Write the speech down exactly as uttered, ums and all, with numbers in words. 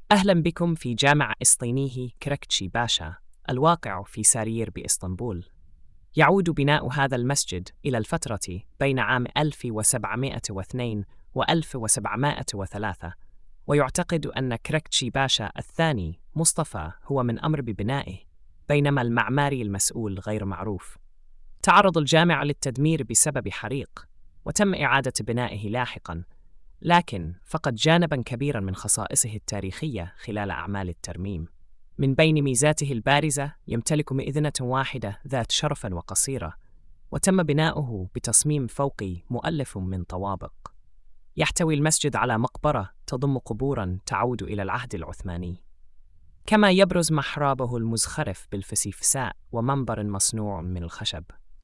أهلا بكم في جامع إسطينيه كركتشي باشا الواقع في سارير بإسطنبول. يعود بناء هذا المسجد إلى الفترة بين عام ألف وسبعمائة واثنين و ألف وسبعمائة وثلاثة، ويعتقد أن كركتشي باشا الثاني مصطفى هو من أمر ببنائه، بينما المعماري المسؤول غير معروف. تعرض الجامع للتدمير بسبب حريق، وتم إعادة بنائه لاحقاً، لكن فقد جانباً كبيراً من خصائصه التاريخية خلال أعمال الترميم. من بين ميزاته البارزة يمتلك مئذنة واحدة ذات شرف وقصيرة، وتم بناؤه بتصميم فوقي مؤلف من طوابق. يحتوي المسجد على مقبرة تضم قبوراً تعود إلى العهد العثماني، كما يبرز محرابه المزخرف بالفسيفساء ومنبر مصنوع من الخشب.